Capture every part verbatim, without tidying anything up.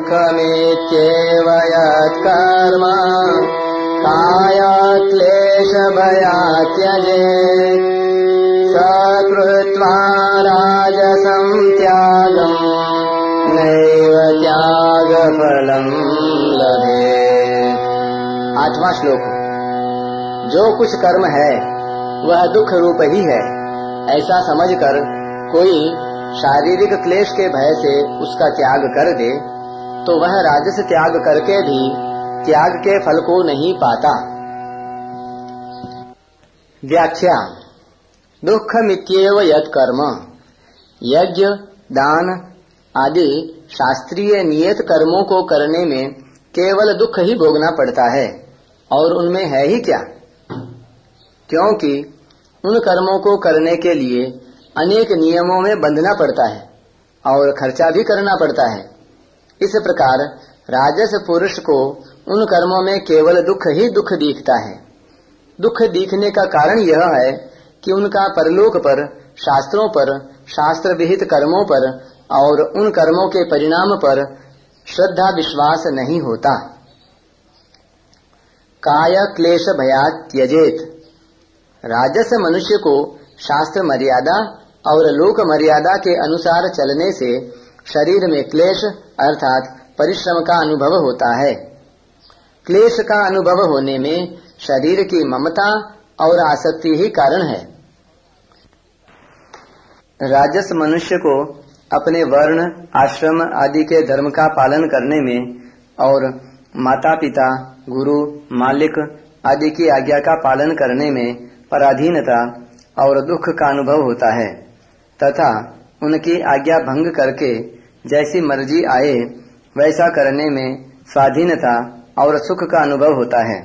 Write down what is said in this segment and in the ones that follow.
दुःखमित्येव यत्कर्म कायक्लेशभयात् त्यजेत् स कृत्वा राजसं त्यागम् नैव त्यागफलम् लभेत्। आठवां श्लोक। जो कुछ कर्म है वह दुख रूप ही है, ऐसा समझकर कोई शारीरिक क्लेश के भय से उसका त्याग कर दे तो वह राजस त्याग करके भी त्याग के फल को नहीं पाता। व्याख्या। दुःखमित्येव यत् कर्म। यज्ञ, दान आदि शास्त्रीय नियत कर्मों को करने में केवल दुख ही भोगना पड़ता है और उनमें है ही क्या, क्योंकि उन कर्मों को करने के लिए अनेक नियमों में बंधना पड़ता है और खर्चा भी करना पड़ता है। इस प्रकार राजस पुरुष को उन कर्मों में केवल दुख ही दुख दिखता है। दुख दिखने का कारण यह है कि उनका परलोक पर, शास्त्रों पर, शास्त्र विहित कर्मों पर और उन कर्मों के परिणाम पर श्रद्धा विश्वास नहीं होता। काय क्लेश भयात् त्यजेत्। राजस मनुष्य को शास्त्र मर्यादा और लोक मर्यादा के अनुसार चलने से शरीर में क्लेश अर्थात परिश्रम का अनुभव होता है। क्लेश का अनुभव होने में शरीर की ममता और आसक्ति ही कारण है। राजस मनुष्य को अपने वर्ण, आश्रम आदि के धर्म का पालन करने में और माता पिता, गुरु, मालिक आदि की आज्ञा का पालन करने में पराधीनता और दुख का अनुभव होता है तथा उनकी आज्ञा भंग करके जैसी मर्जी आए वैसा करने में स्वाधीनता और सुख का अनुभव होता है।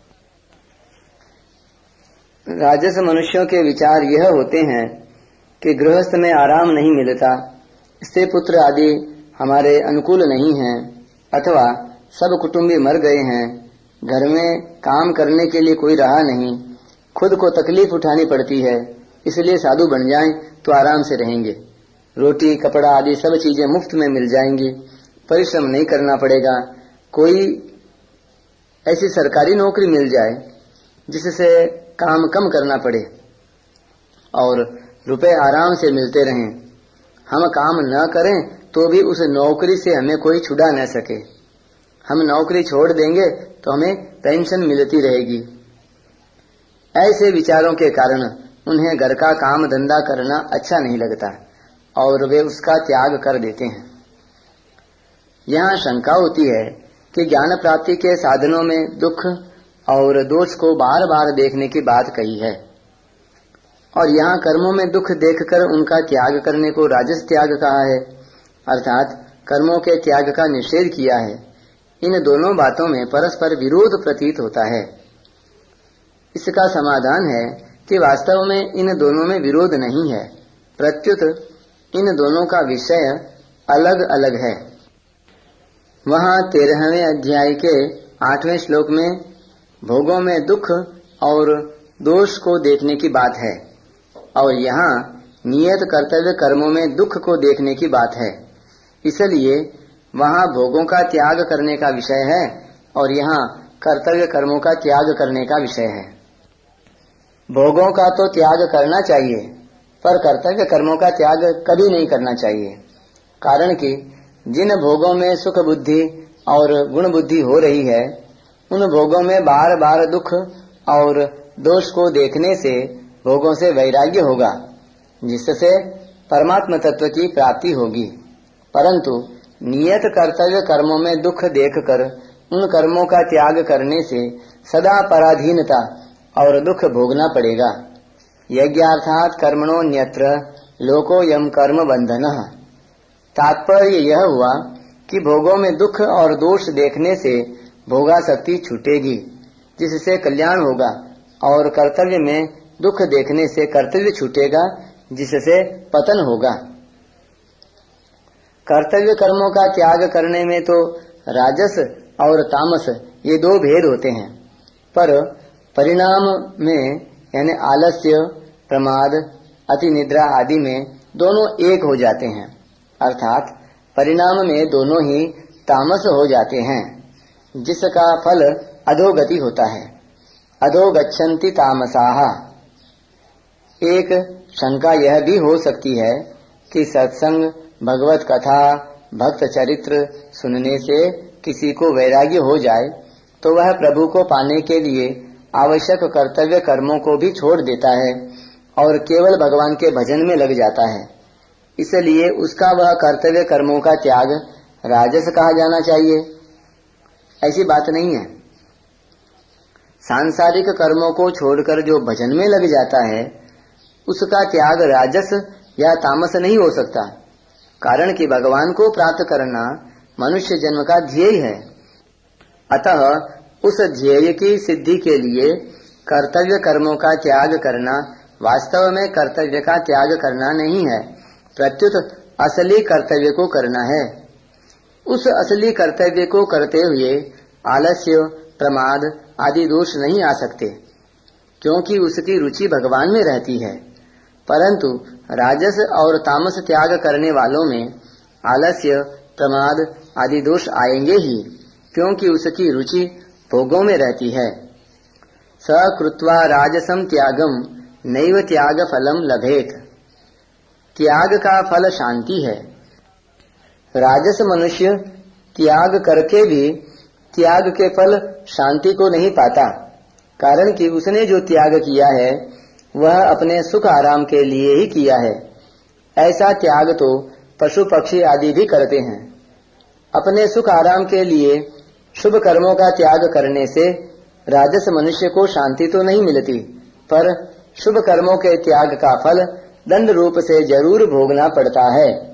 राजस मनुष्यों के विचार यह होते हैं कि गृहस्थ में आराम नहीं मिलता, स्त्री पुत्र आदि हमारे अनुकूल नहीं हैं, अथवा सब कुटुंबी मर गए हैं, घर में काम करने के लिए कोई रहा नहीं, खुद को तकलीफ उठानी पड़ती है, इसलिए साधु बन जाएं तो आराम से रहेंगे, रोटी कपड़ा आदि सब चीजें मुफ्त में मिल जाएंगी, परिश्रम नहीं करना पड़ेगा। कोई ऐसी सरकारी नौकरी मिल जाए जिससे काम कम करना पड़े और रुपए आराम से मिलते रहें, हम काम न करें तो भी उस नौकरी से हमें कोई छुड़ा न सके, हम नौकरी छोड़ देंगे तो हमें पेंशन मिलती रहेगी। ऐसे विचारों के कारण उन्हें घर का काम धंधा करना अच्छा नहीं लगता और वे उसका त्याग कर देते हैं। यहाँ शंका होती है कि ज्ञान प्राप्ति के साधनों में दुख और दोष को बार बार देखने की बात कही है और यहाँ कर्मों में दुख देखकर उनका त्याग करने को राजस त्याग कहा है, अर्थात कर्मों के त्याग का निषेध किया है। इन दोनों बातों में परस्पर विरोध प्रतीत होता है। इसका समाधान है कि वास्तव में इन दोनों में विरोध नहीं है, प्रत्युत इन दोनों का विषय अलग अलग है। वहाँ तेरहवें अध्याय के आठवें श्लोक में भोगों में दुख और दोष को देखने की बात है और यहाँ नियत कर्तव्य कर्मों में दुख को देखने की बात है। इसलिए वहाँ भोगों का त्याग करने का विषय है और यहाँ कर्तव्य कर्मों का त्याग करने का विषय है। भोगों का तो त्याग करना चाहिए पर कर्तव्य कर्मों का त्याग कभी नहीं करना चाहिए, कारण कि जिन भोगों में सुख बुद्धि और गुण बुद्धि हो रही है उन भोगों में बार बार दुख और दोष को देखने से भोगों से वैराग्य होगा, जिससे परमात्म तत्व की प्राप्ति होगी। परंतु नियत कर्तव्य कर्मों में दुख देखकर उन कर्मों का त्याग करने से सदा पराधीनता और दुख भोगना पड़ेगा। यज्ञार्थात कर्मणोऽन्यत्र लोको यम कर्म बंधनः। तात्पर्य यह हुआ कि भोगों में दुख और दोष देखने से भोगासक्ति छूटेगी, जिससे कल्याण होगा, और कर्तव्य में दुख देखने से कर्तव्य छूटेगा, जिससे पतन होगा। कर्तव्य कर्मों का त्याग करने में तो राजस और तामस ये दो भेद होते हैं, पर परिणाम में यानी आलस्य, प्रमाद, अति निद्रा आदि में दोनों एक हो जाते हैं। अर्थात परिणाम में दोनों ही तामस हो जाते हैं, जिसका फल अधोगति होता है। अधोगच्छन्ति तामसाः। एक शंका यह भी हो सकती है कि सत्संग, भगवत कथा, भक्त चरित्र सुनने से किसी को वैराग्य हो जाए तो वह प्रभु को पाने के लिए आवश्यक कर्तव्य कर्मों को भी छोड़ देता है और केवल भगवान के भजन में लग जाता है। इसलिए उसका वह कर्तव्य कर्मों का त्याग राजस कहा जाना चाहिए। ऐसी बात नहीं है। सांसारिक कर्मों को छोड़कर जो भजन में लग जाता है उसका त्याग राजस या तामस नहीं हो सकता, कारण कि भगवान को प्राप्त करना मनुष्य जन्म का ध्येय है। अतः उस ध्येय की सिद्धि के लिए कर्तव्य कर्मों का त्याग करना वास्तव में कर्तव्य का त्याग करना नहीं है, प्रत्युत असली कर्तव्य को करना है। उस असली कर्तव्य को करते हुए आलस्य, प्रमाद आदि दोष नहीं आ सकते, क्योंकि उसकी रुचि भगवान में रहती है। परंतु राजस और तामस त्याग करने वालों में आलस्य, प्रमाद आदि दोष आएंगे ही, क्योंकि उसकी रुचि भोगों में रहती है। स कृत्वा राजसम त्यागम नैव त्याग फलम लभेत। त्याग का फल शांति है। राजस मनुष्य त्याग करके भी त्याग के फल शांति को नहीं पाता, कारण कि उसने जो त्याग किया है वह अपने सुख आराम के लिए ही किया है। ऐसा त्याग तो पशु पक्षी आदि भी करते हैं। अपने सुख आराम के लिए शुभ कर्मों का त्याग करने से राजस मनुष्य को शांति तो नहीं मिलती, पर शुभ कर्मों के त्याग का फल दंड रूप से जरूर भोगना पड़ता है।